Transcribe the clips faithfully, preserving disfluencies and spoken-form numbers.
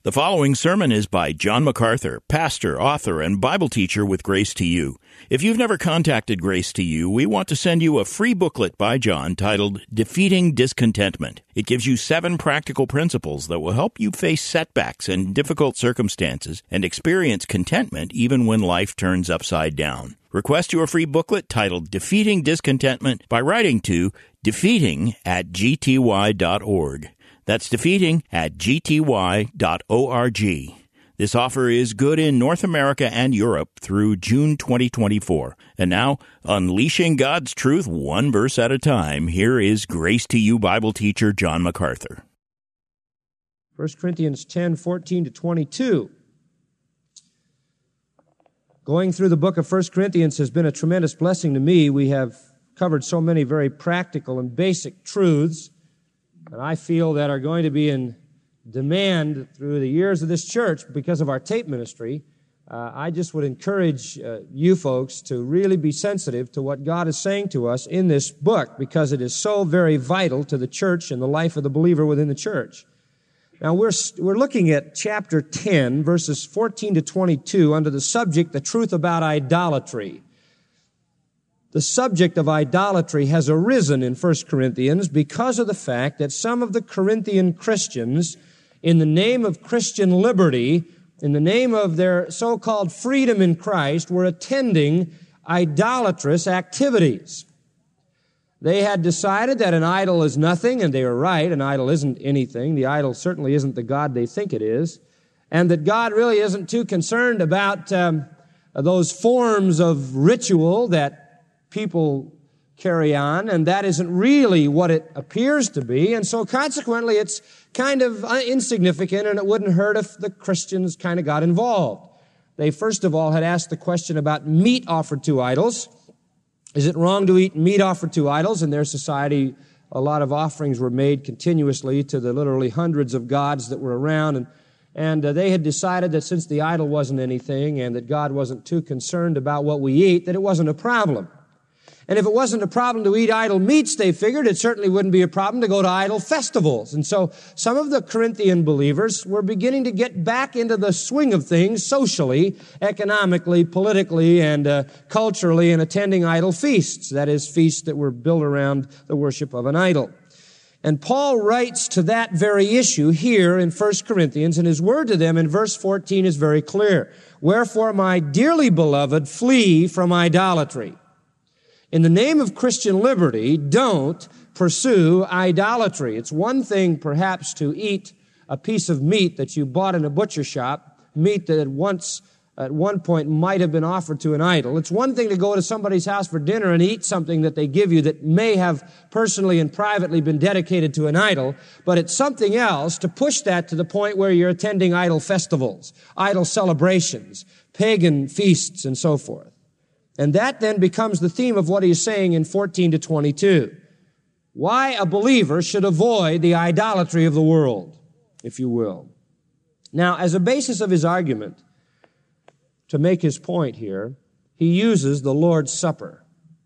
The following sermon is by John MacArthur, pastor, author, and Bible teacher with Grace to You. If you've never contacted Grace to You, we want to send you a free booklet by John titled Defeating Discontentment. It gives you seven practical principles that will help you face setbacks and difficult circumstances and experience contentment even when life turns upside down. Request your free booklet titled Defeating Discontentment by writing to defeating at g t y dot org. That's defeating at g t y dot org. This offer is good in North America and Europe through June twenty twenty-four. And now, unleashing God's truth one verse at a time, here is Grace to You Bible teacher John MacArthur. First Corinthians ten, fourteen to twenty-two. Going through the book of First Corinthians has been a tremendous blessing to me. We have covered so many very practical and basic truths that I feel that are going to be in demand through the years of this church because of our tape ministry. Uh, I just would encourage uh, you folks to really be sensitive to what God is saying to us in this book because it is so very vital to the church and the life of the believer within the church. Now, we're, we're looking at chapter ten, verses fourteen to twenty-two, under the subject, the truth about idolatry. The subject of idolatry has arisen in First Corinthians because of the fact that some of the Corinthian Christians, in the name of Christian liberty, in the name of their so-called freedom in Christ, were attending idolatrous activities. They had decided that an idol is nothing, and they were right. An idol isn't anything. The idol certainly isn't the God they think it is. And that God really isn't too concerned about um, those forms of ritual that people carry on, and that isn't really what it appears to be. And so consequently, it's kind of insignificant, and it wouldn't hurt if the Christians kind of got involved. They first of all had asked the question about meat offered to idols. Is it wrong to eat meat offered to idols? In their society, a lot of offerings were made continuously to the literally hundreds of gods that were around, and And uh, they had decided that since the idol wasn't anything and that God wasn't too concerned about what we eat, that it wasn't a problem. And if it wasn't a problem to eat idol meats, they figured it certainly wouldn't be a problem to go to idol festivals. And so some of the Corinthian believers were beginning to get back into the swing of things socially, economically, politically, and uh, culturally, and attending idol feasts. That is, feasts that were built around the worship of an idol. And Paul writes to that very issue here in First Corinthians, and his word to them in verse fourteen is very clear. Wherefore, my dearly beloved, flee from idolatry. In the name of Christian liberty, don't pursue idolatry. It's one thing, perhaps, to eat a piece of meat that you bought in a butcher shop, meat that once, at one point, might have been offered to an idol. It's one thing to go to somebody's house for dinner and eat something that they give you that may have personally and privately been dedicated to an idol, but it's something else to push that to the point where you're attending idol festivals, idol celebrations, pagan feasts, and so forth. And that then becomes the theme of what he is saying in fourteen to twenty-two. Why a believer should avoid the idolatry of the world, if you will. Now, as a basis of his argument, to make his point here, he uses the Lord's Supper.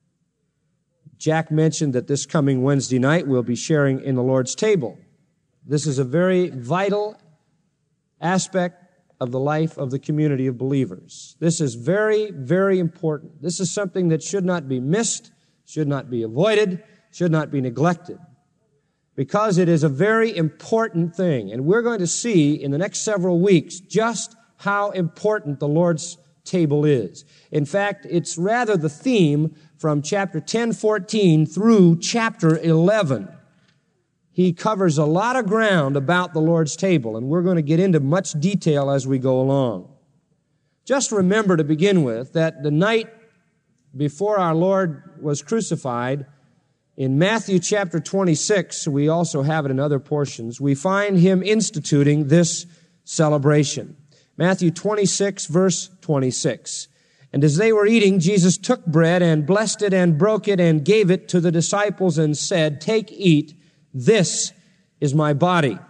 Jack mentioned that this coming Wednesday night we'll be sharing in the Lord's table. This is a very vital aspect of the life of the community of believers. This is very, very important. This is something that should not be missed, should not be avoided, should not be neglected, because it is a very important thing. And we're going to see in the next several weeks just how important the Lord's table is. In fact, it's rather the theme from chapter ten, fourteen through chapter eleven. He covers a lot of ground about the Lord's table, and we're going to get into much detail as we go along. Just remember to begin with that the night before our Lord was crucified, in Matthew chapter twenty-six, we also have it in other portions, we find him instituting this celebration. Matthew twenty-six, verse twenty-six. And as they were eating, Jesus took bread and blessed it and broke it and gave it to the disciples and said, "Take, eat, this is my body."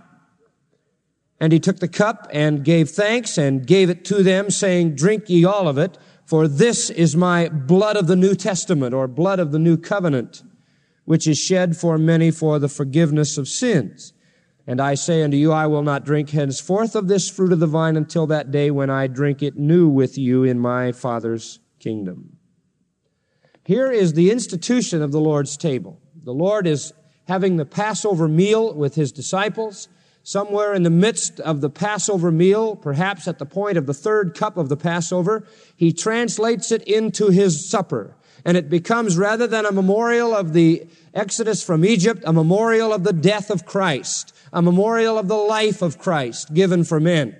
And he took the cup and gave thanks and gave it to them, saying, "Drink ye all of it, for this is my blood of the New Testament," or blood of the new covenant, "which is shed for many for the forgiveness of sins. And I say unto you, I will not drink henceforth of this fruit of the vine until that day when I drink it new with you in my Father's kingdom. Here is the institution of the Lord's table. The Lord is having the Passover meal with his disciples. Somewhere in the midst of the Passover meal, perhaps at the point of the third cup of the Passover, he translates it into his supper. And it becomes, rather than a memorial of the Exodus from Egypt, a memorial of the death of Christ, a memorial of the life of Christ given for men.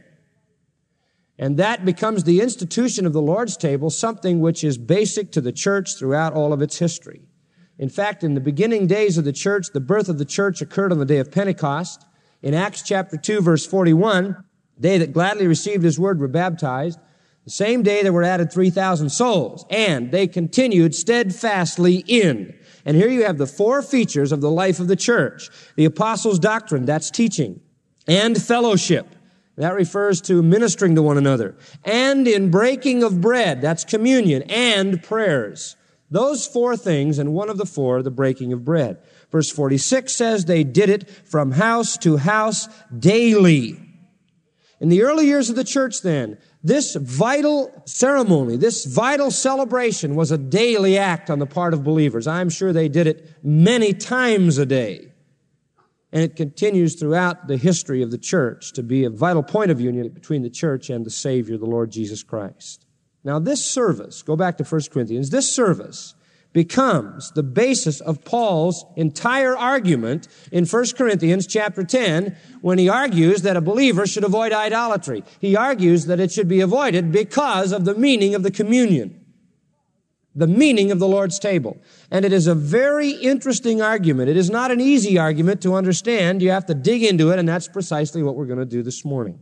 And that becomes the institution of the Lord's table, something which is basic to the church throughout all of its history. In fact, in the beginning days of the church, the birth of the church occurred on the day of Pentecost. In Acts chapter two, verse forty-one, they that gladly received his word were baptized. The same day there were added three thousand souls, and they continued steadfastly in. And here you have the four features of the life of the church. The apostles' doctrine, that's teaching, and fellowship. That refers to ministering to one another. And in breaking of bread, that's communion, and prayers. Those four things, and one of the four, the breaking of bread. Verse forty-six says they did it from house to house daily. In the early years of the church then, this vital ceremony, this vital celebration was a daily act on the part of believers. I'm sure they did it many times a day. And it continues throughout the history of the church to be a vital point of union between the church and the Savior, the Lord Jesus Christ. Now this service, go back to First Corinthians, this service becomes the basis of Paul's entire argument in First Corinthians chapter ten when he argues that a believer should avoid idolatry. He argues that it should be avoided because of the meaning of the communion, the meaning of the Lord's table. And it is a very interesting argument. It is not an easy argument to understand. You have to dig into it, and that's precisely what we're going to do this morning.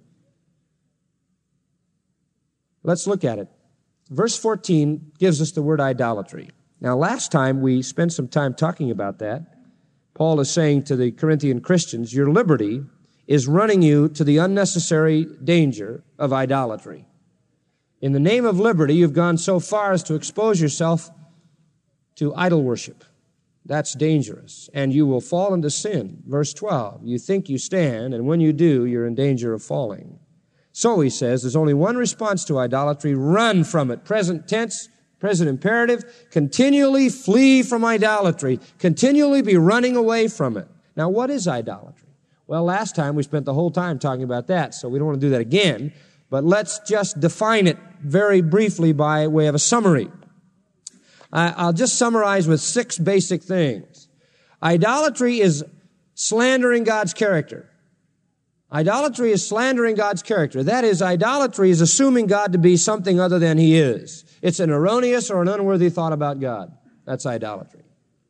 Let's look at it. Verse fourteen gives us the word idolatry. Now, last time we spent some time talking about that. Paul is saying to the Corinthian Christians, your liberty is running you to the unnecessary danger of idolatry. In the name of liberty, you've gone so far as to expose yourself to idol worship. That's dangerous, and you will fall into sin. Verse twelve, you think you stand, and when you do, you're in danger of falling. So, he says, there's only one response to idolatry: run from it. Present tense, present imperative, continually flee from idolatry. Continually be running away from it. Now, what is idolatry? Well, last time we spent the whole time talking about that, so we don't want to do that again. But let's just define it very briefly by way of a summary. I'll just summarize with six basic things. Idolatry is slandering God's character. Idolatry is slandering God's character. That is, idolatry is assuming God to be something other than He is. It's an erroneous or an unworthy thought about God. That's idolatry.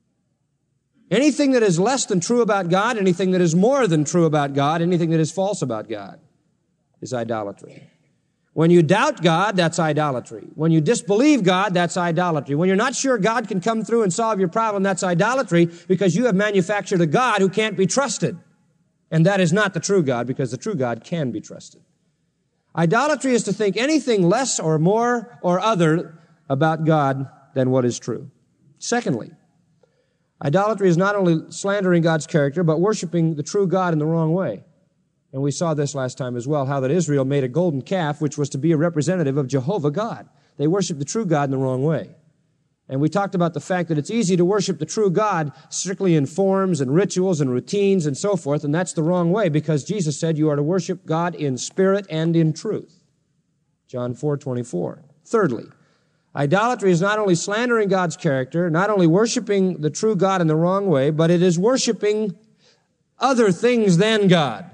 Anything that is less than true about God, anything that is more than true about God, anything that is false about God is idolatry. When you doubt God, that's idolatry. When you disbelieve God, that's idolatry. When you're not sure God can come through and solve your problem, that's idolatry because you have manufactured a God who can't be trusted. And that is not the true God, because the true God can be trusted. Idolatry is to think anything less or more or other about God than what is true. Secondly, idolatry is not only slandering God's character, but worshiping the true God in the wrong way. And we saw this last time as well, how that Israel made a golden calf, which was to be a representative of Jehovah God. They worshiped the true God in the wrong way. And we talked about the fact that it's easy to worship the true God strictly in forms and rituals and routines and so forth, and that's the wrong way, because Jesus said you are to worship God in spirit and in truth. John four twenty-four. Thirdly, idolatry is not only slandering God's character, not only worshiping the true God in the wrong way, but it is worshiping other things than God.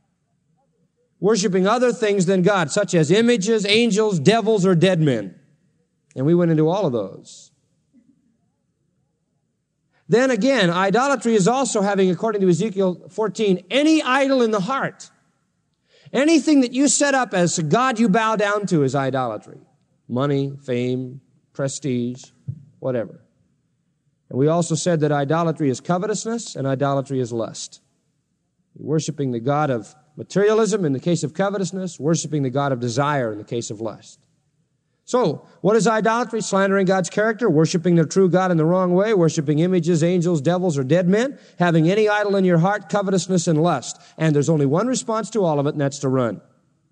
Worshiping other things than God, such as images, angels, devils, or dead men. And we went into all of those. Then again, idolatry is also having, according to Ezekiel fourteen, any idol in the heart. Anything that you set up as a God you bow down to is idolatry. Money, fame, prestige, whatever. And we also said that idolatry is covetousness and idolatry is lust. Worshiping the God of materialism in the case of covetousness, worshiping the God of desire in the case of lust. So, what is idolatry? Slandering God's character, worshiping the true God in the wrong way, worshiping images, angels, devils, or dead men, having any idol in your heart, covetousness and lust. And there's only one response to all of it, and that's to run.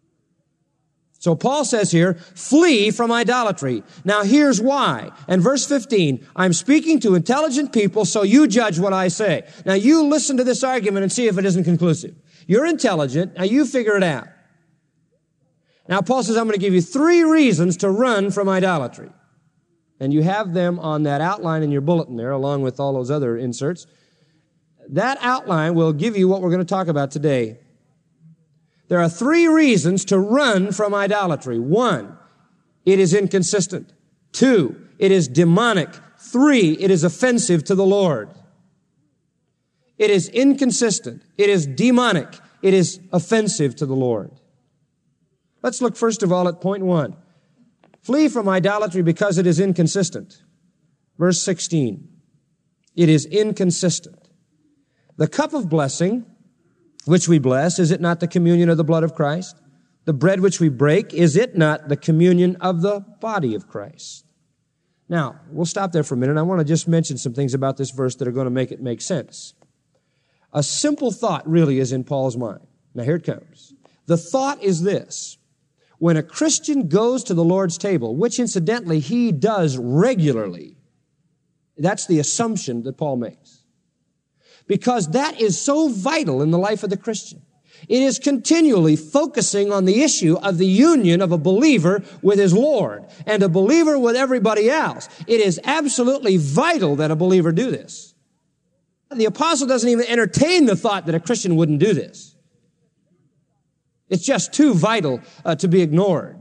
So Paul says here, flee from idolatry. Now here's why. And verse fifteen, I'm speaking to intelligent people, so you judge what I say. Now you listen to this argument and see if it isn't conclusive. You're intelligent, now you figure it out. Now Paul says, I'm going to give you three reasons to run from idolatry. And you have them on that outline in your bulletin there, along with all those other inserts. That outline will give you what we're going to talk about today. There are three reasons to run from idolatry. One, it is inconsistent. Two, it is demonic. Three, it is offensive to the Lord. It is inconsistent. It is demonic. It is offensive to the Lord. Let's look first of all at point one. Flee from idolatry because it is inconsistent. Verse sixteen. It is inconsistent. The cup of blessing which we bless, is it not the communion of the blood of Christ? The bread which we break, is it not the communion of the body of Christ? Now, we'll stop there for a minute. I want to just mention some things about this verse that are going to make it make sense. A simple thought really is in Paul's mind. Now here it comes. The thought is this. When a Christian goes to the Lord's table, which incidentally he does regularly, that's the assumption that Paul makes. Because that is so vital in the life of the Christian. It is continually focusing on the issue of the union of a believer with his Lord and a believer with everybody else. It is absolutely vital that a believer do this. The apostle doesn't even entertain the thought that a Christian wouldn't do this. It's just too vital uh, to be ignored.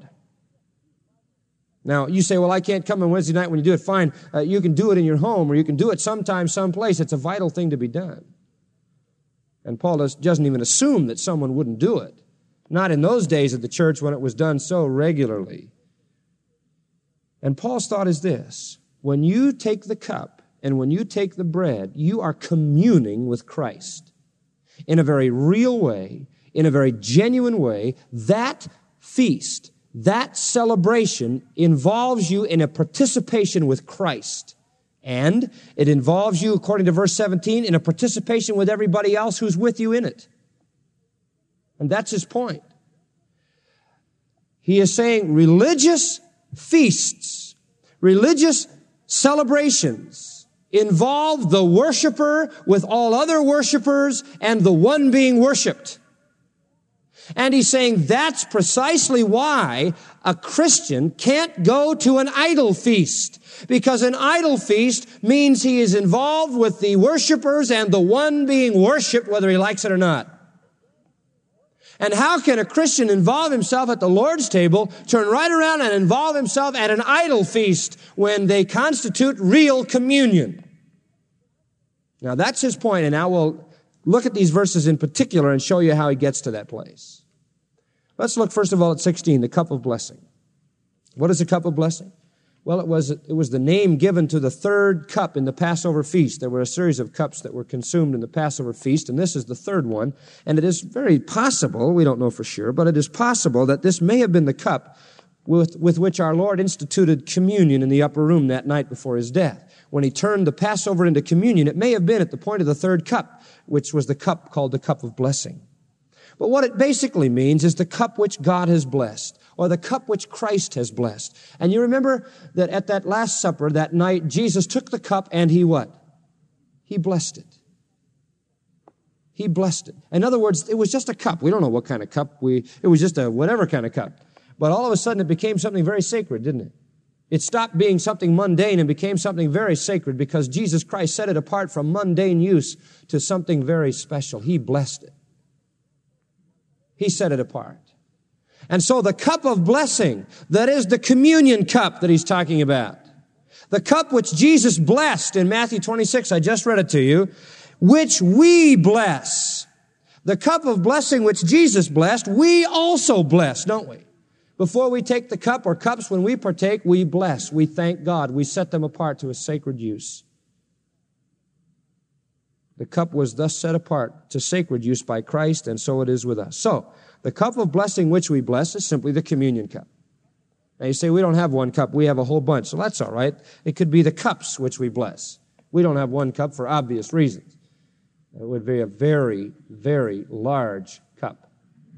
Now, you say, well, I can't come on Wednesday night when you do it. Fine, uh, you can do it in your home, or you can do it sometime, someplace. It's a vital thing to be done. And Paul does, doesn't even assume that someone wouldn't do it. Not in those days of the church when it was done so regularly. And Paul's thought is this. When you take the cup and when you take the bread, you are communing with Christ in a very real way, in a very genuine way. That feast, that celebration involves you in a participation with Christ. And it involves you, according to verse seventeen, in a participation with everybody else who's with you in it. And that's his point. He is saying religious feasts, religious celebrations involve the worshiper with all other worshipers and the one being worshiped. And he's saying that's precisely why a Christian can't go to an idol feast. Because an idol feast means he is involved with the worshipers and the one being worshiped, whether he likes it or not. And how can a Christian involve himself at the Lord's table, turn right around and involve himself at an idol feast when they constitute real communion? Now that's his point, and now we'll look at these verses in particular and show you how he gets to that place. Let's look first of all at sixteen, the cup of blessing. What is the cup of blessing? Well, it was, it was the name given to the third cup in the Passover feast. There were a series of cups that were consumed in the Passover feast, and this is the third one. And it is very possible, we don't know for sure, but it is possible that this may have been the cup with, with which our Lord instituted communion in the upper room that night before his death. When he turned the Passover into communion, it may have been at the point of the third cup, which was the cup called the cup of blessing. But what it basically means is the cup which God has blessed, or the cup which Christ has blessed. And you remember that at that Last Supper that night, Jesus took the cup and he what? He blessed it. He blessed it. In other words, it was just a cup. We don't know what kind of cup. We, it was just a whatever kind of cup. But all of a sudden it became something very sacred, didn't it? It stopped being something mundane and became something very sacred because Jesus Christ set it apart from mundane use to something very special. He blessed it. He set it apart. And so the cup of blessing, that is the communion cup that he's talking about, the cup which Jesus blessed in Matthew twenty-six, I just read it to you, which we bless. The cup of blessing which Jesus blessed, we also bless, don't we? Before we take the cup or cups, when we partake, we bless. We thank God. We set them apart to a sacred use. The cup was thus set apart to sacred use by Christ, and so it is with us. So, the cup of blessing which we bless is simply the communion cup. Now you say, we don't have one cup, we have a whole bunch. So that's all right. It could be the cups which we bless. We don't have one cup for obvious reasons. It would be a very, very large cup.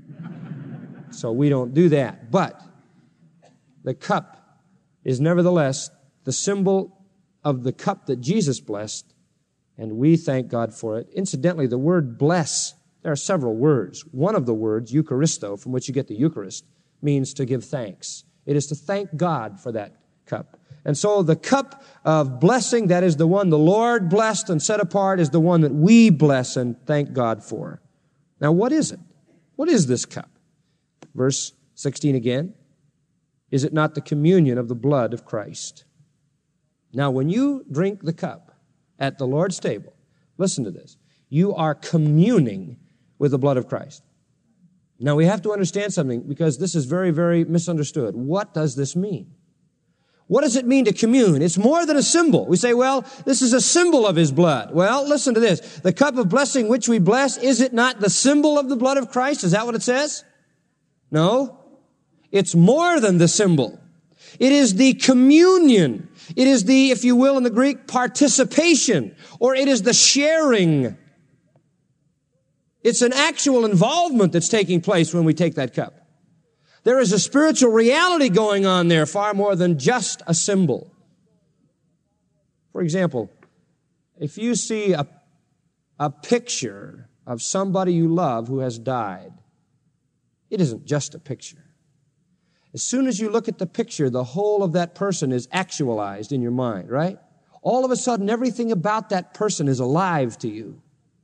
So we don't do that. But the cup is nevertheless the symbol of the cup that Jesus blessed, and we thank God for it. Incidentally, the word bless, there are several words. One of the words, Eucharisto, from which you get the Eucharist, means to give thanks. It is to thank God for that cup. And so the cup of blessing, that is the one the Lord blessed and set apart, is the one that we bless and thank God for. Now, what is it? What is this cup? Verse sixteen again. Is it not the communion of the blood of Christ? Now, when you drink the cup at the Lord's table, listen to this. You are communing with the blood of Christ. Now, we have to understand something because this is very, very misunderstood. What does this mean? What does it mean to commune? It's more than a symbol. We say, well, this is a symbol of His blood. Well, listen to this. The cup of blessing which we bless, is it not the symbol of the blood of Christ? Is that what it says? No. It's more than the symbol. It is the communion. It is the, if you will, in the Greek, participation, or it is the sharing. It's an actual involvement that's taking place when we take that cup. There is a spiritual reality going on there, far more than just a symbol. For example, if you see a, a picture of somebody you love who has died, it isn't just a picture. As soon as you look at the picture, the whole of that person is actualized in your mind, right? All of a sudden, everything about that person is alive to you.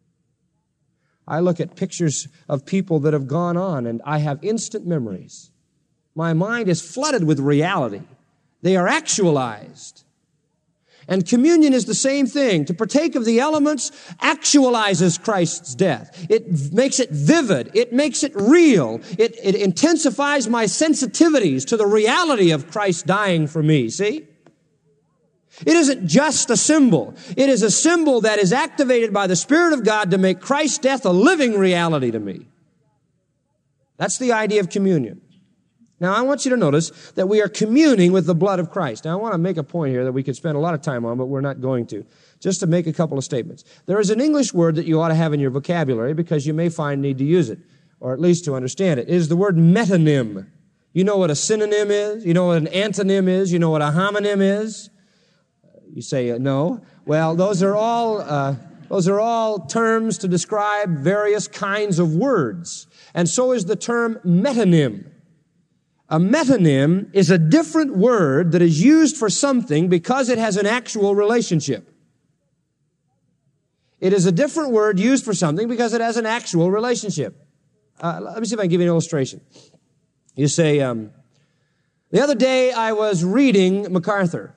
I look at pictures of people that have gone on, and I have instant memories. My mind is flooded with reality. They are actualized. And communion is the same thing. To partake of the elements actualizes Christ's death. It makes it vivid. It makes it real. It, it intensifies my sensitivities to the reality of Christ dying for me. See? It isn't just a symbol. It is a symbol that is activated by the Spirit of God to make Christ's death a living reality to me. That's the idea of communion. Now, I want you to notice that we are communing with the blood of Christ. Now, I want to make a point here that we could spend a lot of time on, but we're not going to. Just to make a couple of statements. There is an English word that you ought to have in your vocabulary because you may find need to use it, or at least to understand it. It is the word metonym. You know what a synonym is? You know what an antonym is? You know what a homonym is? You say, uh, no. Well, those are all, uh, those are all terms to describe various kinds of words. And so is the term metonym. A metonym is a different word that is used for something because it has an actual relationship. It is a different word used for something because it has an actual relationship. Uh, let me see if I can give you an illustration. You say, um, the other day I was reading MacArthur.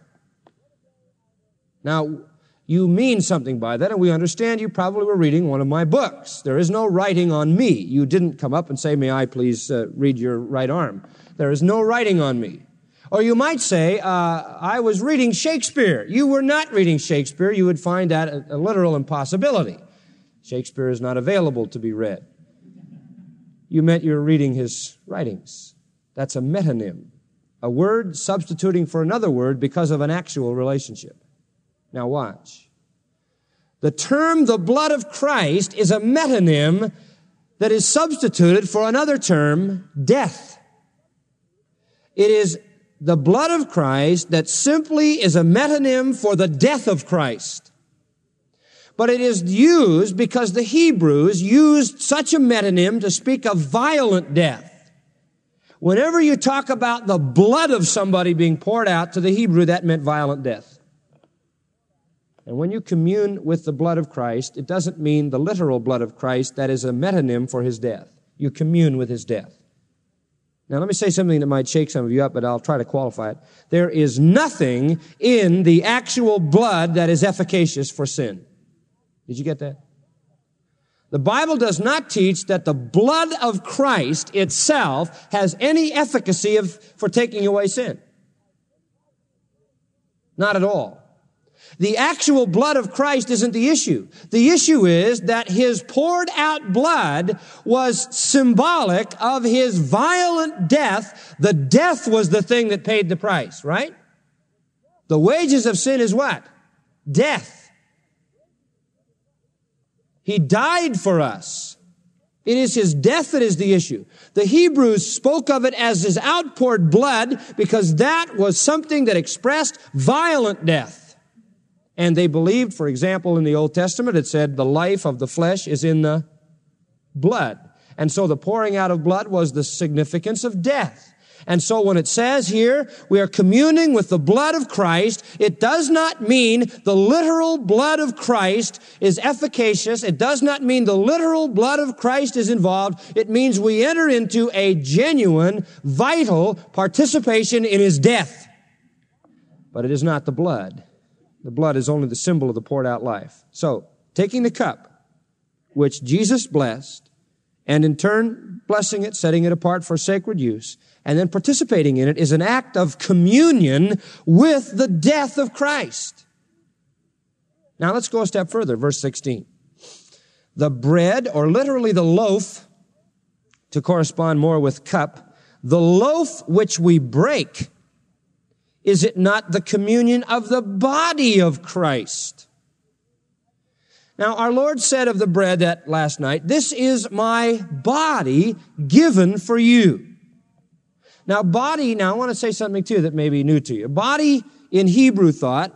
Now, you mean something by that, and we understand you probably were reading one of my books. There is no writing on me. You didn't come up and say, may I please uh, read your right arm. There is no writing on me. Or you might say, uh, I was reading Shakespeare. You were not reading Shakespeare. You would find that a, a literal impossibility. Shakespeare is not available to be read. You meant you were reading his writings. That's a metonym, a word substituting for another word because of an actual relationship. Now watch. The term the blood of Christ is a metonym that is substituted for another term, death. It is the blood of Christ that simply is a metonym for the death of Christ. But it is used because the Hebrews used such a metonym to speak of violent death. Whenever you talk about the blood of somebody being poured out to the Hebrew, that meant violent death. And when you commune with the blood of Christ, it doesn't mean the literal blood of Christ. That is a metonym for his death. You commune with his death. Now, let me say something that might shake some of you up, but I'll try to qualify it. There is nothing in the actual blood that is efficacious for sin. Did you get that? The Bible does not teach that the blood of Christ itself has any efficacy of, for taking away sin. Not at all. The actual blood of Christ isn't the issue. The issue is that his poured out blood was symbolic of his violent death. The death was the thing that paid the price, right? The wages of sin is what? Death. He died for us. It is his death that is the issue. The Hebrews spoke of it as his outpoured blood because that was something that expressed violent death. And they believed, for example, in the Old Testament, it said the life of the flesh is in the blood. And so the pouring out of blood was the significance of death. And so when it says here, we are communing with the blood of Christ, it does not mean the literal blood of Christ is efficacious. It does not mean the literal blood of Christ is involved. It means we enter into a genuine, vital participation in his death. But it is not the blood. The blood is only the symbol of the poured out life. So, taking the cup, which Jesus blessed, and in turn blessing it, setting it apart for sacred use, and then participating in it is an act of communion with the death of Christ. Now let's go a step further, verse sixteen. The bread, or literally the loaf, to correspond more with cup, the loaf which we break, is it not the communion of the body of Christ? Now, our Lord said of the bread that last night, this is my body given for you. Now, body, now I want to say something too that may be new to you. Body in Hebrew thought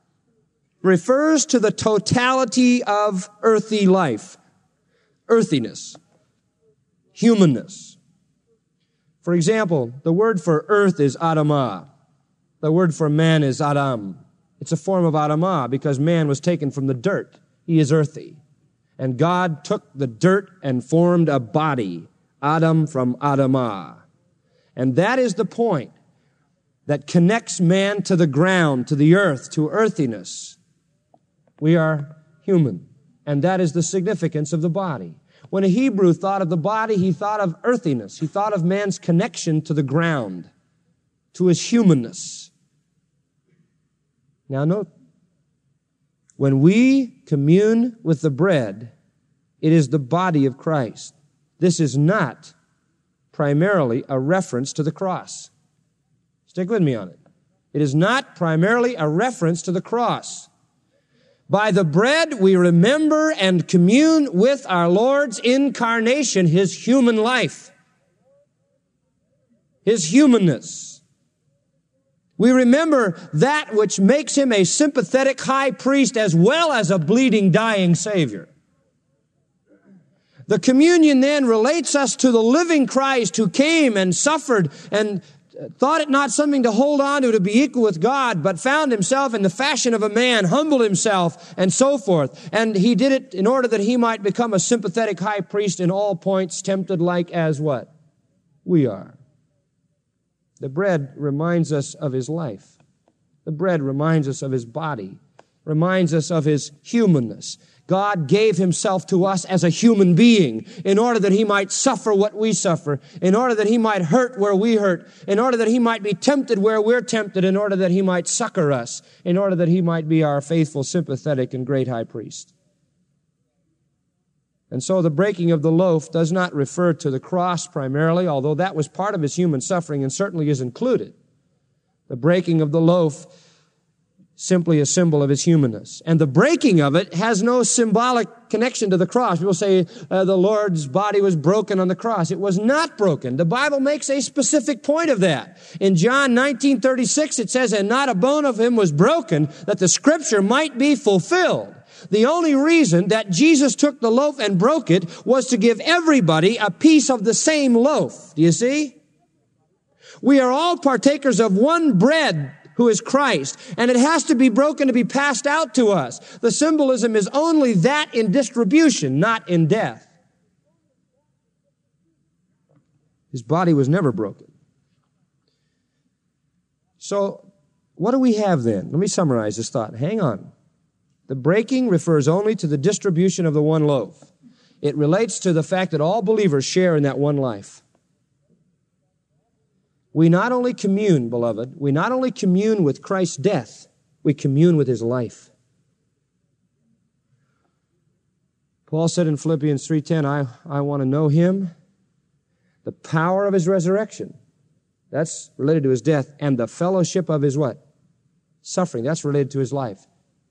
refers to the totality of earthy life, earthiness, humanness. For example, the word for earth is Adamah. The word for man is Adam. It's a form of Adamah because man was taken from the dirt. He is earthy. And God took the dirt and formed a body, Adam from Adamah. And that is the point that connects man to the ground, to the earth, to earthiness. We are human. And that is the significance of the body. When a Hebrew thought of the body, he thought of earthiness. He thought of man's connection to the ground, to his humanness. Now note, when we commune with the bread, it is the body of Christ. This is not primarily a reference to the cross. Stick with me on it. It is not primarily a reference to the cross. By the bread, we remember and commune with our Lord's incarnation, his human life, his humanness. We remember that which makes him a sympathetic high priest as well as a bleeding, dying Savior. The communion then relates us to the living Christ who came and suffered and thought it not something to hold on to to be equal with God, but found himself in the fashion of a man, humbled himself, and so forth. And he did it in order that he might become a sympathetic high priest in all points, tempted like as what? We are. The bread reminds us of his life. The bread reminds us of his body, reminds us of his humanness. God gave himself to us as a human being in order that he might suffer what we suffer, in order that he might hurt where we hurt, in order that he might be tempted where we're tempted, in order that he might succor us, in order that he might be our faithful, sympathetic, and great high priest. And so the breaking of the loaf does not refer to the cross primarily, although that was part of his human suffering and certainly is included. The breaking of the loaf simply a symbol of his humanness. And the breaking of it has no symbolic connection to the cross. People say uh, the Lord's body was broken on the cross. It was not broken. The Bible makes a specific point of that. In John nineteen thirty-six, it says, "And not a bone of him was broken, that the scripture might be fulfilled." The only reason that Jesus took the loaf and broke it was to give everybody a piece of the same loaf. Do you see? We are all partakers of one bread, who is Christ, and it has to be broken to be passed out to us. The symbolism is only that in distribution, not in death. His body was never broken. So, what do we have then? Let me summarize this thought. Hang on. The breaking refers only to the distribution of the one loaf. It relates to the fact that all believers share in that one life. We not only commune, beloved, we not only commune with Christ's death, We commune with his life. Paul said in Philippians three ten, I, I want to know him, the power of his resurrection. That's related to his death. And the fellowship of his what? Suffering. That's related to his life.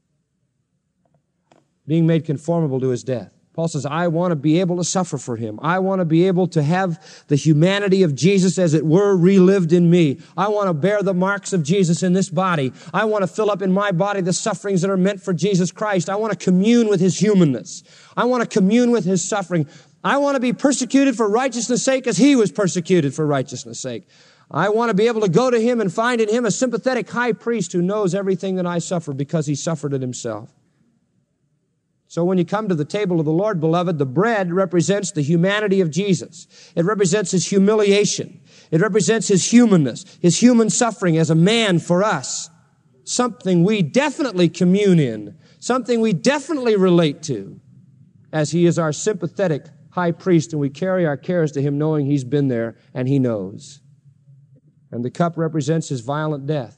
Being made conformable to his death. Paul says, I want to be able to suffer for him. I want to be able to have the humanity of Jesus, as it were, relived in me. I want to bear the marks of Jesus in this body. I want to fill up in my body the sufferings that are meant for Jesus Christ. I want to commune with his humanness. I want to commune with his suffering. I want to be persecuted for righteousness' sake as he was persecuted for righteousness' sake. I want to be able to go to him and find in him a sympathetic high priest who knows everything that I suffer because he suffered it himself. So when you come to the table of the Lord, beloved, the bread represents the humanity of Jesus. It represents his humiliation. It represents his humanness, his human suffering as a man for us. Something we definitely commune in, something we definitely relate to, as he is our sympathetic high priest, and we carry our cares to him knowing he's been there and he knows. And the cup represents his violent death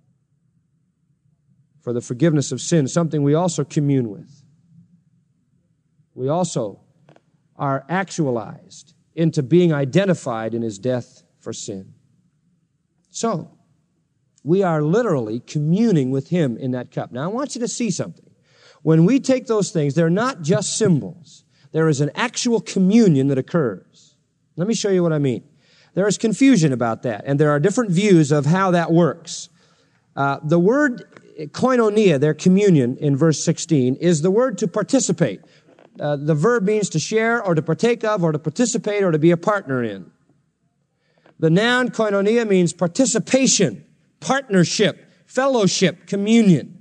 for the forgiveness of sin, something we also commune with. We also are actualized into being identified in his death for sin. So, we are literally communing with him in that cup. Now, I want you to see something. When we take those things, they're not just symbols. There is an actual communion that occurs. Let me show you what I mean. There is confusion about that, and there are different views of how that works. Uh, the word koinonia, their communion in verse sixteen, is the word to participate. Uh, the verb means to share or to partake of or to participate or to be a partner in. The noun koinonia means participation, partnership, fellowship, communion.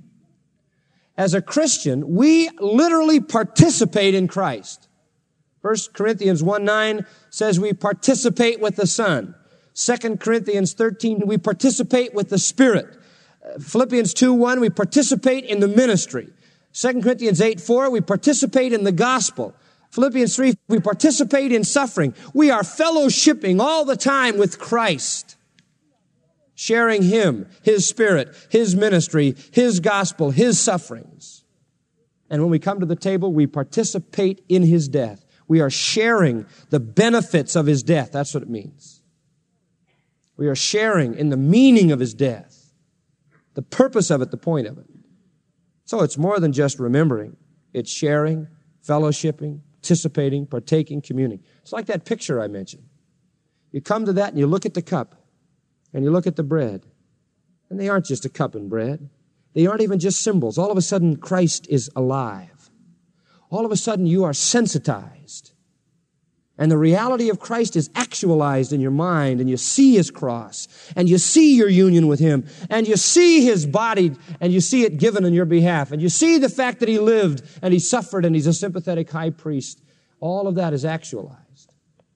As a Christian, we literally participate in Christ. First Corinthians one nine says we participate with the Son. Second Corinthians thirteen, we participate with the Spirit. Philippians two one, we participate in the ministry. Second Corinthians eight four, we participate in the gospel. Philippians three, we participate in suffering. We are fellowshipping all the time with Christ, sharing him, his spirit, his ministry, his gospel, his sufferings. And when we come to the table, we participate in his death. We are sharing the benefits of his death. That's what it means. We are sharing in the meaning of his death, the purpose of it, the point of it. So it's more than just remembering. It's sharing, fellowshipping, participating, partaking, communing. It's like that picture I mentioned. You come to that and you look at the cup and you look at the bread. And they aren't just a cup and bread. They aren't even just symbols. All of a sudden, Christ is alive. All of a sudden, you are sensitized. And the reality of Christ is actualized in your mind, and you see his cross, and you see your union with him, and you see his body, and you see it given on your behalf, and you see the fact that he lived, and he suffered, and he's a sympathetic high priest. All of that is actualized.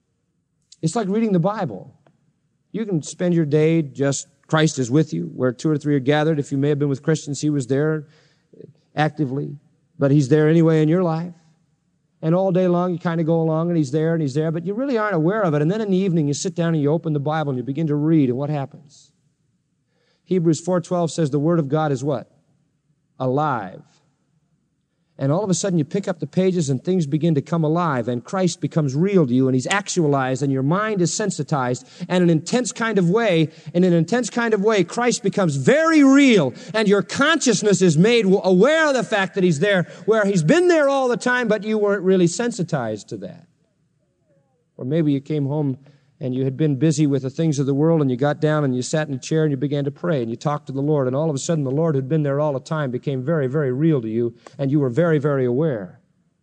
It's like reading the Bible. You can spend your day just, Christ is with you, where two or three are gathered. If you may have been with Christians, he was there actively, but he's there anyway in your life. And all day long, you kind of go along, and he's there, and he's there, but you really aren't aware of it. And then in the evening, you sit down and you open the Bible, and you begin to read, and what happens? Hebrews four twelve says the Word of God is what? Alive. And all of a sudden, you pick up the pages, and things begin to come alive, and Christ becomes real to you, and he's actualized, and your mind is sensitized, and in an intense kind of way, in an intense kind of way, Christ becomes very real, and your consciousness is made aware of the fact that he's there, where he's been there all the time, but you weren't really sensitized to that. Or maybe you came home and you had been busy with the things of the world, and you got down and you sat in a chair and you began to pray and you talked to the Lord, and all of a sudden the Lord who'd been there all the time became very, very real to you, and you were very, very aware.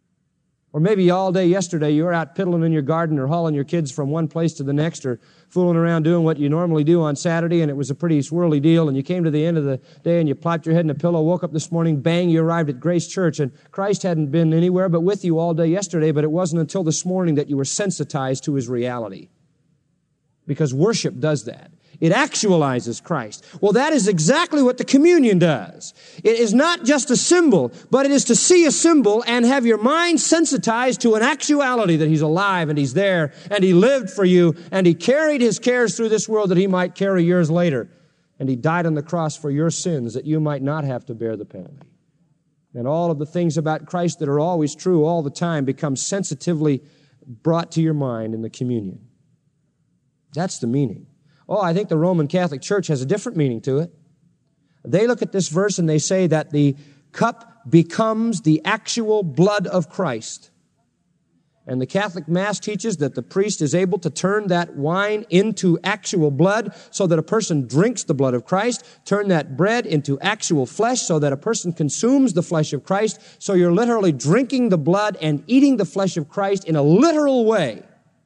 Or maybe all day yesterday you were out piddling in your garden or hauling your kids from one place to the next, or fooling around doing what you normally do on Saturday, and it was a pretty swirly deal, and you came to the end of the day and you plopped your head in a pillow, woke up this morning, bang, you arrived at Grace Church, and Christ hadn't been anywhere but with you all day yesterday, but it wasn't until this morning that you were sensitized to his reality. Because worship does that. It actualizes Christ. Well, that is exactly what the communion does. It is not just a symbol, but it is to see a symbol and have your mind sensitized to an actuality that he's alive and he's there and he lived for you and he carried his cares through this world that he might carry yours later. And he died on the cross for your sins that you might not have to bear the penalty. And all of the things about Christ that are always true all the time become sensitively brought to your mind in the communion. That's the meaning. Oh, I think the Roman Catholic Church has a different meaning to it. They look at this verse and they say that the cup becomes the actual blood of Christ. And the Catholic Mass teaches that the priest is able to turn that wine into actual blood so that a person drinks the blood of Christ, turn that bread into actual flesh so that a person consumes the flesh of Christ. So you're literally drinking the blood and eating the flesh of Christ in a literal way.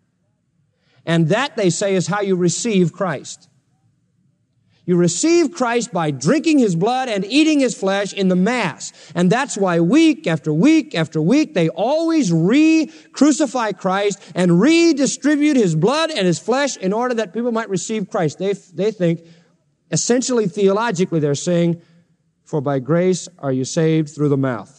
And that, they say, is how you receive Christ. You receive Christ by drinking His blood and eating His flesh in the Mass. And that's why week after week after week, they always re-crucify Christ and redistribute His blood and His flesh in order that people might receive Christ. They, they think, essentially theologically, they're saying, for by grace are you saved through the mouth.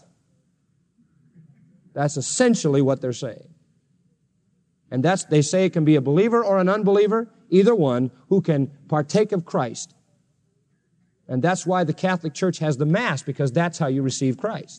That's essentially what they're saying. And that's, they say it can be a believer or an unbeliever, either one, who can partake of Christ. And that's why the Catholic Church has the Mass, because that's how you receive Christ.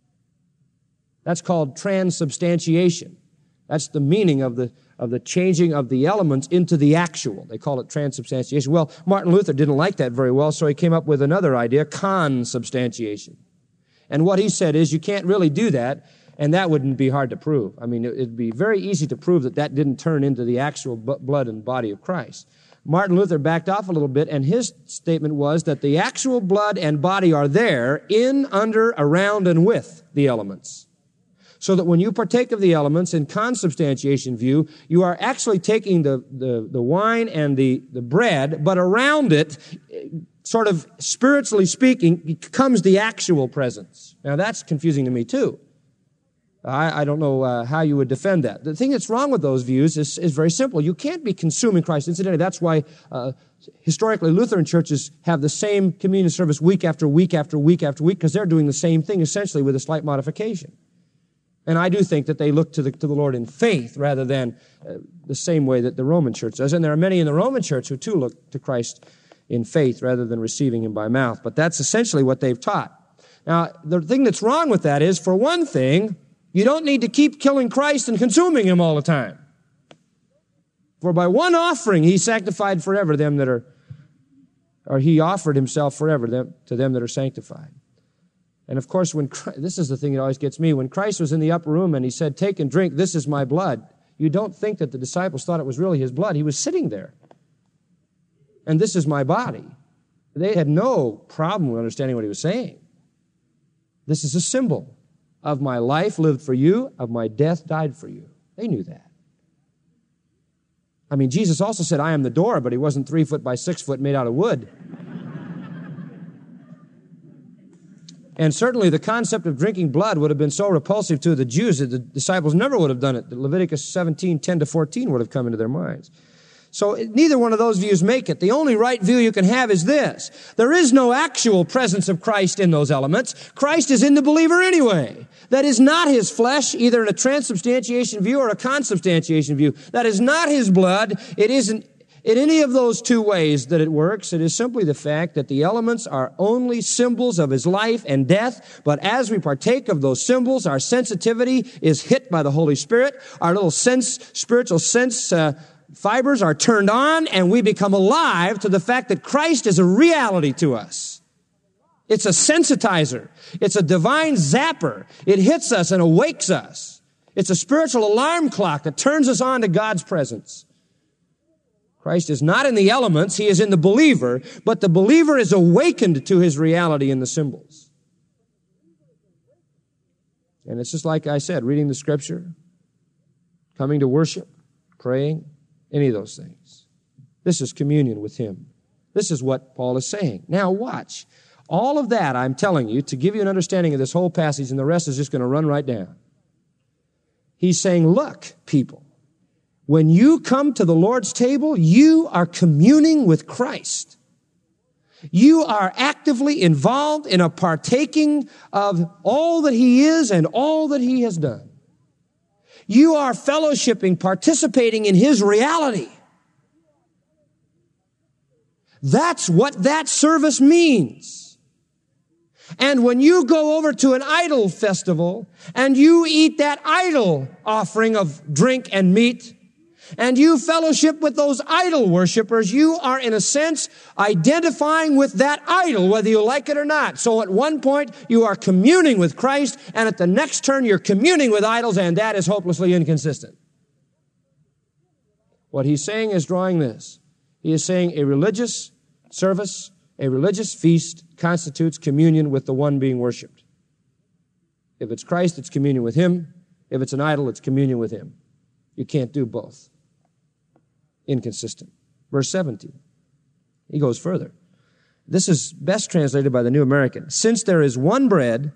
That's called transubstantiation. That's the meaning of the, of the changing of the elements into the actual. They call it transubstantiation. Well, Martin Luther didn't like that very well, so he came up with another idea, consubstantiation. And what he said is, you can't really do that, and that wouldn't be hard to prove. I mean, it'd be very easy to prove that that didn't turn into the actual blood and body of Christ. Martin Luther backed off a little bit, and his statement was that the actual blood and body are there in, under, around, and with the elements. So that when you partake of the elements in consubstantiation view, you are actually taking the, the, the wine and the, the bread, but around it, sort of spiritually speaking, comes the actual presence. Now that's confusing to me too. I, I don't know uh, how you would defend that. The thing that's wrong with those views is, is very simple. You can't be consuming Christ. Incidentally, that's why uh, historically Lutheran churches have the same communion service week after week after week after week, because they're doing the same thing essentially with a slight modification. And I do think that they look to the, to the Lord in faith rather than uh, the same way that the Roman church does. And there are many in the Roman church who too look to Christ in faith rather than receiving Him by mouth. But that's essentially what they've taught. Now, the thing that's wrong with that is, for one thing, you don't need to keep killing Christ and consuming Him all the time. For by one offering He sanctified forever them that are, or He offered Himself forever them, to them that are sanctified. And of course, when Christ, this is the thing that always gets me, when Christ was in the upper room and He said, take and drink, this is my blood, you don't think that the disciples thought it was really His blood. He was sitting there. And this is my body. They had no problem with understanding what He was saying. This is a symbol of my life lived for you, of my death died for you. They knew that. I mean, Jesus also said, I am the door, but He wasn't three foot by six foot made out of wood. And certainly the concept of drinking blood would have been so repulsive to the Jews that the disciples never would have done it. Leviticus seventeen, ten to fourteen would have come into their minds. So neither one of those views make it. The only right view you can have is this. There is no actual presence of Christ in those elements. Christ is in the believer anyway. That is not His flesh, either in a transubstantiation view or a consubstantiation view. That is not His blood. It isn't in any of those two ways that it works. It is simply the fact that the elements are only symbols of His life and death. But as we partake of those symbols, our sensitivity is hit by the Holy Spirit. Our little sense, spiritual sense, uh, fibers are turned on, and we become alive to the fact that Christ is a reality to us. It's a sensitizer. It's a divine zapper. It hits us and awakes us. It's a spiritual alarm clock that turns us on to God's presence. Christ is not in the elements. He is in the believer, but the believer is awakened to His reality in the symbols. And it's just like I said, reading the Scripture, coming to worship, praying, any of those things. This is communion with Him. This is what Paul is saying. Now watch. All of that I'm telling you to give you an understanding of this whole passage, and the rest is just going to run right down. He's saying, look, people, when you come to the Lord's table, you are communing with Christ. You are actively involved in a partaking of all that He is and all that He has done. You are fellowshipping, participating in His reality. That's what that service means. And when you go over to an idol festival and you eat that idol offering of drink and meat, and you fellowship with those idol worshipers, you are, in a sense, identifying with that idol, whether you like it or not. So at one point, you are communing with Christ, and at the next turn, you're communing with idols, and that is hopelessly inconsistent. What he's saying is drawing this. He is saying a religious service, a religious feast constitutes communion with the one being worshiped. If it's Christ, it's communion with him. If it's an idol, it's communion with him. You can't do both. Inconsistent. Verse seventeen. He goes further. This is best translated by the New American. Since there is one bread,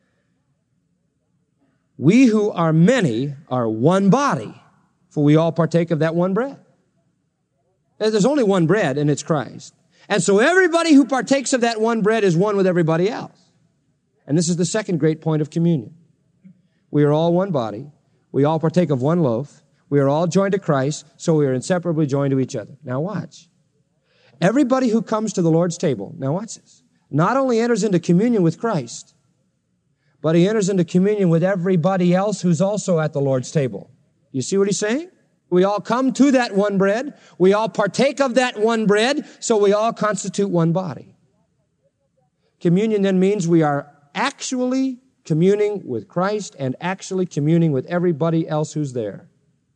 we who are many are one body, for we all partake of that one bread. There's only one bread, and it's Christ. And so everybody who partakes of that one bread is one with everybody else. And this is the second great point of communion. We are all one body. We all partake of one loaf. We are all joined to Christ, so we are inseparably joined to each other. Now watch. Everybody who comes to the Lord's table, now watch this, not only enters into communion with Christ, but he enters into communion with everybody else who's also at the Lord's table. You see what he's saying? We all come to that one bread. We all partake of that one bread, so we all constitute one body. Communion then means we are actually communing with Christ and actually communing with everybody else who's there.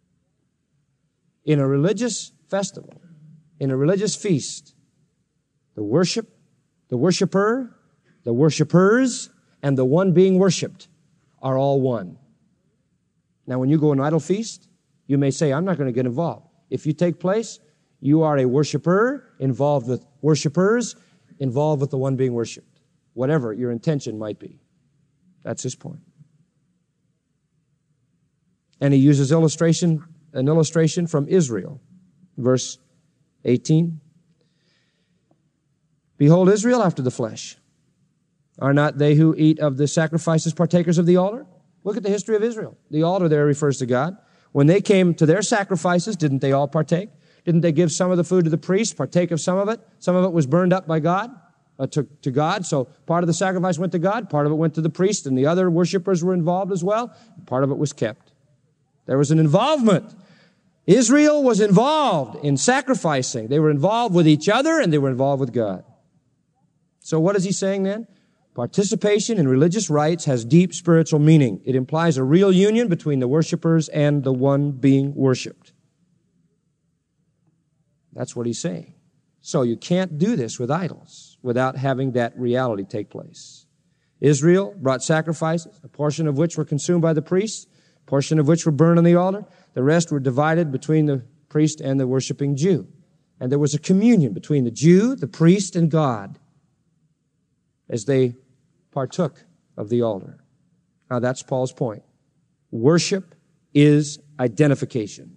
In a religious festival, in a religious feast, the worship, the worshiper, the worshipers, and the one being worshiped are all one. Now, when you go to an idol feast, you may say, I'm not going to get involved. If you take place, you are a worshiper involved with worshipers, involved with the one being worshiped, whatever your intention might be. That's his point. And he uses illustration, an illustration from Israel. Verse eighteen. Behold, Israel after the flesh. Are not they who eat of the sacrifices partakers of the altar? Look at the history of Israel. The altar there refers to God. When they came to their sacrifices, didn't they all partake? Didn't they give some of the food to the priest, partake of some of it? Some of it was burned up by God, uh, to, to God. So part of the sacrifice went to God, part of it went to the priest, and the other worshipers were involved as well. Part of it was kept. There was an involvement. Israel was involved in sacrificing. They were involved with each other, and they were involved with God. So what is he saying then? Participation in religious rites has deep spiritual meaning. It implies a real union between the worshipers and the one being worshiped. That's what he's saying. So you can't do this with idols without having that reality take place. Israel brought sacrifices, a portion of which were consumed by the priests, a portion of which were burned on the altar. The rest were divided between the priest and the worshiping Jew. And there was a communion between the Jew, the priest, and God as they partook of the altar. Now that's Paul's point. Worship is identification.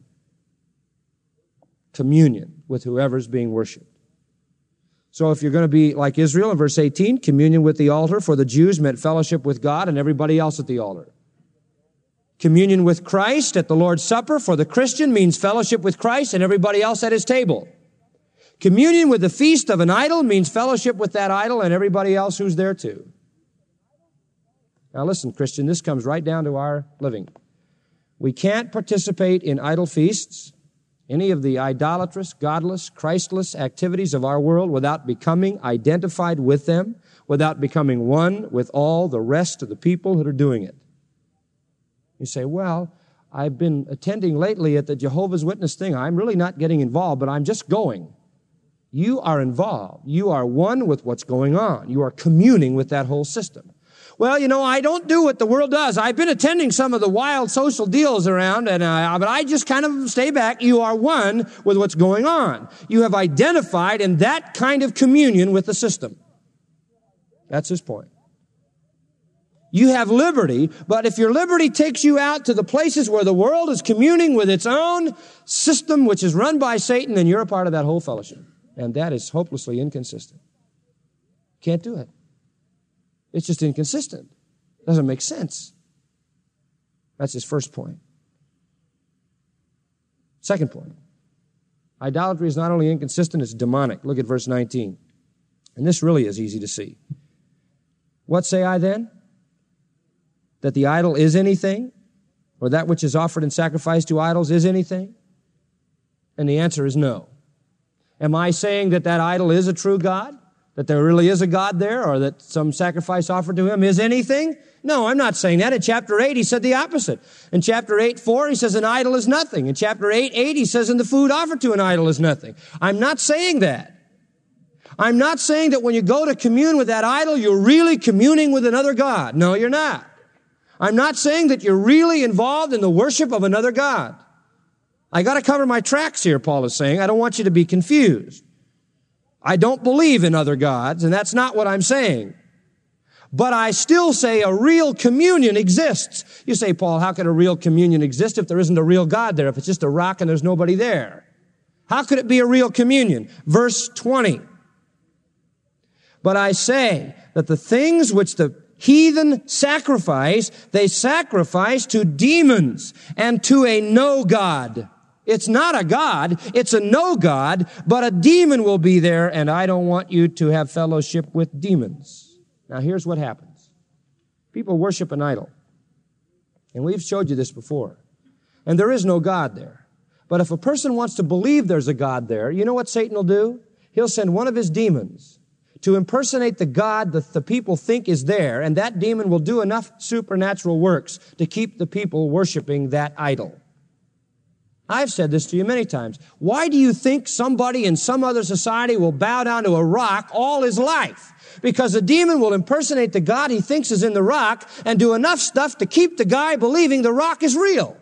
Communion with whoever's being worshiped. So if you're going to be like Israel in verse eighteen, communion with the altar for the Jews meant fellowship with God and everybody else at the altar. Communion with Christ at the Lord's Supper for the Christian means fellowship with Christ and everybody else at his table. Communion with the feast of an idol means fellowship with that idol and everybody else who's there too. Now listen, Christian, this comes right down to our living. We can't participate in idol feasts, any of the idolatrous, godless, Christless activities of our world without becoming identified with them, without becoming one with all the rest of the people that are doing it. You say, well, I've been attending lately at the Jehovah's Witness thing. I'm really not getting involved, but I'm just going. You are involved. You are one with what's going on. You are communing with that whole system. Well, you know, I don't do what the world does. I've been attending some of the wild social deals around, and uh, but I just kind of stay back. You are one with what's going on. You have identified in that kind of communion with the system. That's his point. You have liberty, but if your liberty takes you out to the places where the world is communing with its own system, which is run by Satan, then you're a part of that whole fellowship. And that is hopelessly inconsistent. Can't do it. It's just inconsistent. Doesn't make sense. That's his first point. Second point. Idolatry is not only inconsistent, it's demonic. Look at verse nineteen. And this really is easy to see. What say I then? That the idol is anything? Or that which is offered in sacrifice to idols is anything? And the answer is no. Am I saying that that idol is a true God? That there really is a God there? Or that some sacrifice offered to him is anything? No, I'm not saying that. In chapter eight, he said the opposite. In chapter eight, four, he says an idol is nothing. In chapter eight, eight, he says, and the food offered to an idol is nothing. I'm not saying that. I'm not saying that when you go to commune with that idol, you're really communing with another God. No, you're not. I'm not saying that you're really involved in the worship of another God. I got to cover my tracks here, Paul is saying. I don't want you to be confused. I don't believe in other gods, and that's not what I'm saying. But I still say a real communion exists. You say, Paul, how could a real communion exist if there isn't a real God there, if it's just a rock and there's nobody there? How could it be a real communion? Verse twenty. But I say that the things which the heathen sacrifice, they sacrifice to demons and to a no God. It's not a God, it's a no God, but a demon will be there, and I don't want you to have fellowship with demons. Now here's what happens. People worship an idol. And we've showed you this before. And there is no God there. But if a person wants to believe there's a God there, you know what Satan will do? He'll send one of his demons to impersonate the God that the people think is there, and that demon will do enough supernatural works to keep the people worshiping that idol. I've said this to you many times. Why do you think somebody in some other society will bow down to a rock all his life? Because a demon will impersonate the God he thinks is in the rock and do enough stuff to keep the guy believing the rock is real.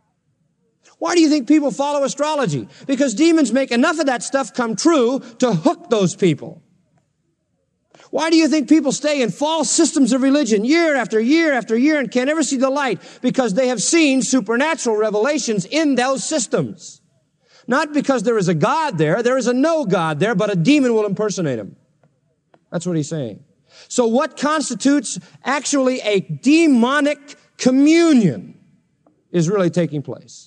Why do you think people follow astrology? Because demons make enough of that stuff come true to hook those people. Why do you think people stay in false systems of religion year after year after year and can't ever see the light? Because they have seen supernatural revelations in those systems. Not because there is a God there, there is a no God there, but a demon will impersonate him. That's what he's saying. So what constitutes actually a demonic communion is really taking place.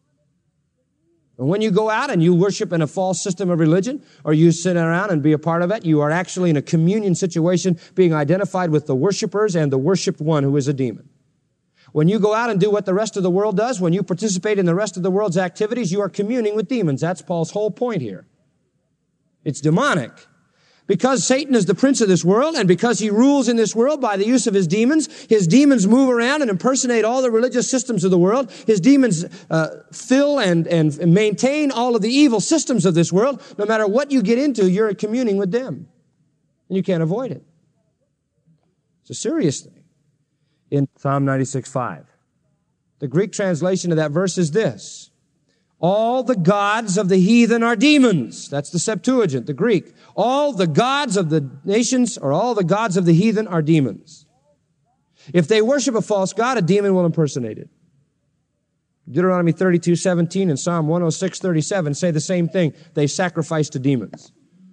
And when you go out and you worship in a false system of religion, or you sit around and be a part of it, you are actually in a communion situation being identified with the worshipers and the worshiped one who is a demon. When you go out and do what the rest of the world does, when you participate in the rest of the world's activities, you are communing with demons. That's Paul's whole point here. It's demonic. Because Satan is the prince of this world, and because he rules in this world by the use of his demons, his demons move around and impersonate all the religious systems of the world. His demons uh, fill and, and maintain all of the evil systems of this world. No matter what you get into, you're communing with them. And you can't avoid it. It's a serious thing. In Psalm ninety-six five, the Greek translation of that verse is this: all the gods of the heathen are demons. That's the Septuagint, the Greek. All the gods of the nations, or all the gods of the heathen, are demons. If they worship a false god, a demon will impersonate it. Deuteronomy thirty-two seventeen and Psalm one oh six thirty-seven say the same thing. They sacrifice to demons.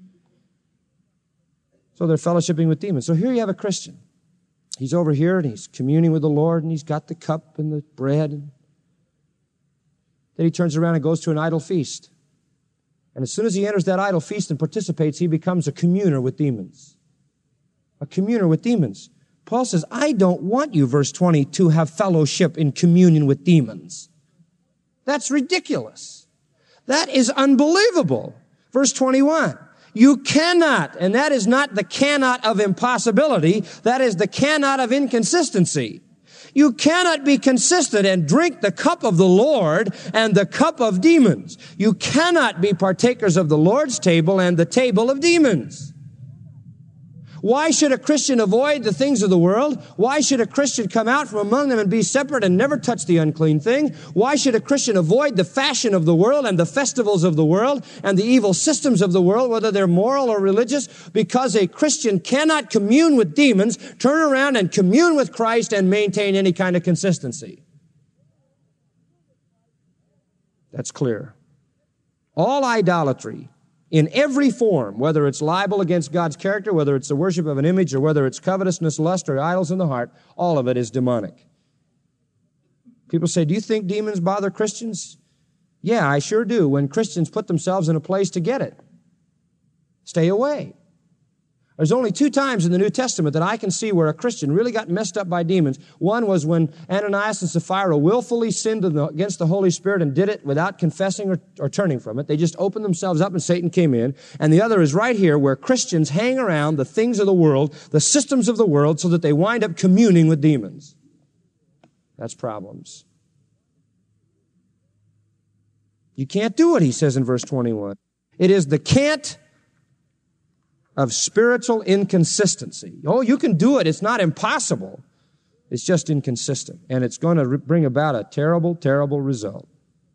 So they're fellowshipping with demons. So here you have a Christian. He's over here and he's communing with the Lord, and he's got the cup and the bread, and then he turns around and goes to an idol feast. And as soon as he enters that idol feast and participates, he becomes a communer with demons. A communer with demons. Paul says, I don't want you, verse twenty, to have fellowship in communion with demons. That's ridiculous. That is unbelievable. Verse twenty-one. You cannot, and that is not the cannot of impossibility, that is the cannot of inconsistency. You cannot be consistent and drink the cup of the Lord and the cup of demons. You cannot be partakers of the Lord's table and the table of demons. Why should a Christian avoid the things of the world? Why should a Christian come out from among them and be separate and never touch the unclean thing? Why should a Christian avoid the fashion of the world and the festivals of the world and the evil systems of the world, whether they're moral or religious? Because a Christian cannot commune with demons, turn around and commune with Christ and maintain any kind of consistency. That's clear. All idolatry, in every form, whether it's libel against God's character, whether it's the worship of an image, or whether it's covetousness, lust, or idols in the heart, all of it is demonic. People say, do you think demons bother Christians? Yeah, I sure do, when Christians put themselves in a place to get it. Stay away. There's only two times in the New Testament that I can see where a Christian really got messed up by demons. One was when Ananias and Sapphira willfully sinned against the Holy Spirit and did it without confessing or, or turning from it. They just opened themselves up and Satan came in. And the other is right here where Christians hang around the things of the world, the systems of the world, so that they wind up communing with demons. That's problems. You can't do it, he says in verse twenty-one. It is the can't of spiritual inconsistency. Oh, you can do it. It's not impossible. It's just inconsistent. And it's going to bring about a terrible, terrible result.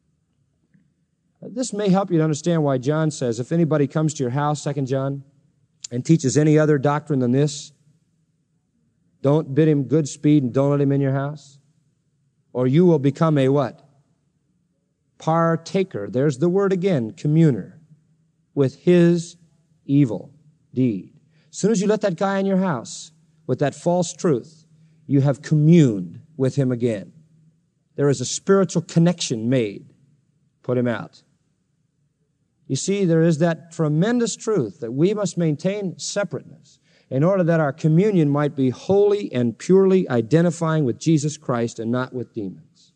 This may help you to understand why John says, if anybody comes to your house, Second John, and teaches any other doctrine than this, don't bid him good speed and don't let him in your house. Or you will become a what? Partaker. There's the word again, communer, with his evil deed. As soon as you let that guy in your house with that false truth, you have communed with him again. There is a spiritual connection made. Put him out. You see, there is that tremendous truth that we must maintain separateness in order that our communion might be wholly and purely identifying with Jesus Christ and not with demons.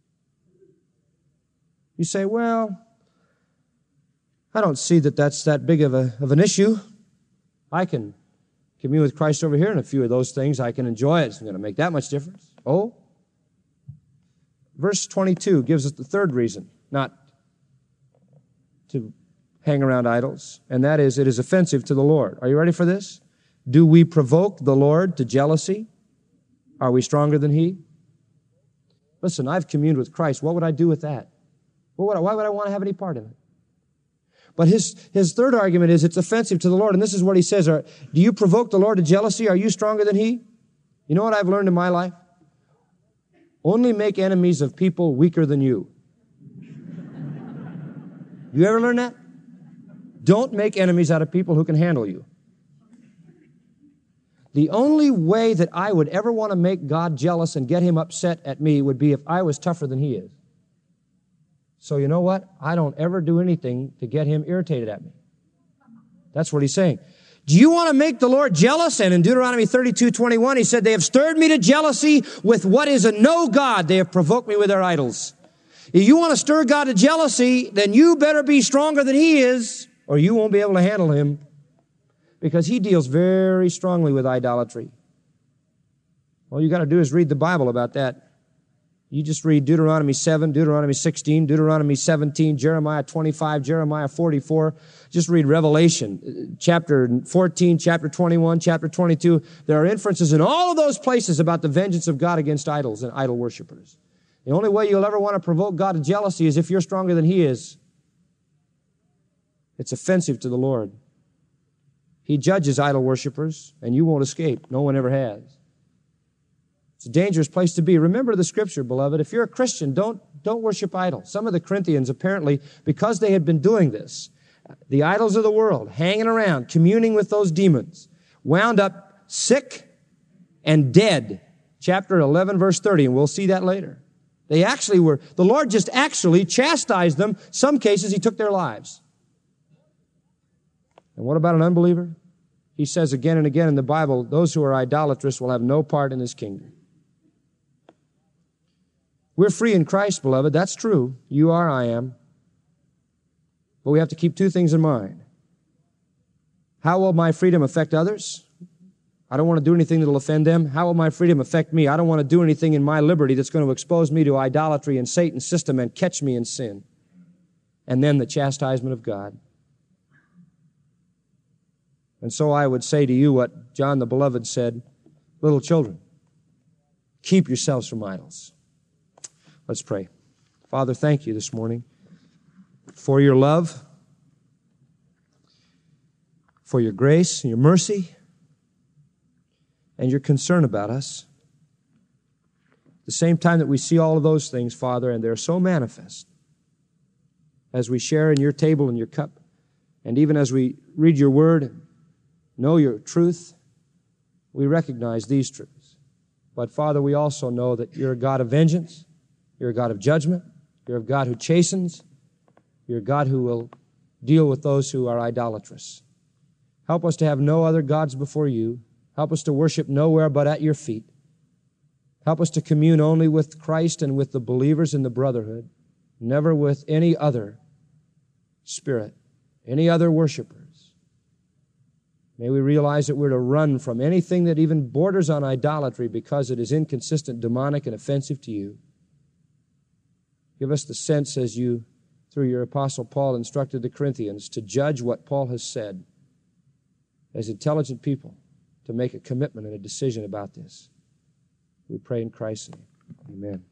You say, well, I don't see that that's that big of, a, of an issue. I can commune with Christ over here, and a few of those things I can enjoy. It's not going to make that much difference. Oh, verse twenty-two gives us the third reason not to hang around idols, and that is it is offensive to the Lord. Are you ready for this? Do we provoke the Lord to jealousy? Are we stronger than He? Listen, I've communed with Christ. What would I do with that? What would I, why would I want to have any part of it? But his, his third argument is it's offensive to the Lord. And this is what he says. Are, do you provoke the Lord to jealousy? Are you stronger than He? You know what I've learned in my life? Only make enemies of people weaker than you. You ever learn that? Don't make enemies out of people who can handle you. The only way that I would ever want to make God jealous and get Him upset at me would be if I was tougher than He is. So you know what? I don't ever do anything to get Him irritated at me. That's what he's saying. Do you want to make the Lord jealous? And in Deuteronomy thirty-two twenty-one, he said, they have stirred me to jealousy with what is a no God. They have provoked me with their idols. If you want to stir God to jealousy, then you better be stronger than He is, or you won't be able to handle Him. Because He deals very strongly with idolatry. All you got to do is read the Bible about that. You just read Deuteronomy seven, Deuteronomy sixteen, Deuteronomy seventeen, Jeremiah twenty-five, Jeremiah forty-four. Just read Revelation, chapter fourteen, chapter twenty-one, chapter twenty-two. There are inferences in all of those places about the vengeance of God against idols and idol worshipers. The only way you'll ever want to provoke God to jealousy is if you're stronger than He is. It's offensive to the Lord. He judges idol worshipers, and you won't escape. No one ever has. It's a dangerous place to be. Remember the Scripture, beloved. If you're a Christian, don't, don't worship idols. Some of the Corinthians, apparently, because they had been doing this, the idols of the world, hanging around, communing with those demons, wound up sick and dead. Chapter eleven, verse thirty, and we'll see that later. They actually were, the Lord just actually chastised them. Some cases, He took their lives. And what about an unbeliever? He says again and again in the Bible, those who are idolatrous will have no part in His kingdom. We're free in Christ, beloved. That's true. You are, I am. But we have to keep two things in mind. How will my freedom affect others? I don't want to do anything that will offend them. How will my freedom affect me? I don't want to do anything in my liberty that's going to expose me to idolatry and Satan's system and catch me in sin. And then the chastisement of God. And so I would say to you what John the Beloved said, little children, keep yourselves from idols. Let's pray. Father, thank you this morning for your love, for your grace and your mercy, and your concern about us. At the same time that we see all of those things, Father, and they're so manifest, as we share in your table and your cup, and even as we read your word, know your truth, we recognize these truths. But Father, we also know that you're a God of vengeance, you're a God of judgment, you're a God who chastens, You're a God who will deal with those who are idolatrous. Help us to have no other gods before you. Help us to worship nowhere but at your feet. Help us to commune only with Christ and with the believers in the brotherhood, never with any other spirit, any other worshipers. May we realize that we're to run from anything that even borders on idolatry because it is inconsistent, demonic, and offensive to you. Give us the sense, as you, through your apostle Paul, instructed the Corinthians, to judge what Paul has said as intelligent people, to make a commitment and a decision about this. We pray in Christ's name. Amen.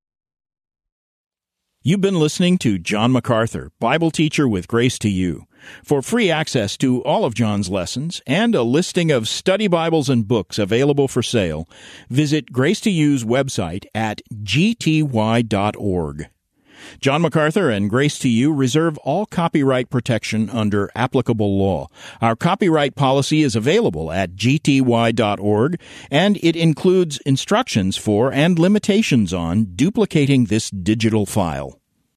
You've been listening to John MacArthur, Bible teacher with Grace to You. For free access to all of John's lessons and a listing of study Bibles and books available for sale, visit Grace to You's website at g t y dot org. John MacArthur and Grace to You reserve all copyright protection under applicable law. Our copyright policy is available at g t y dot org, and it includes instructions for and limitations on duplicating this digital file.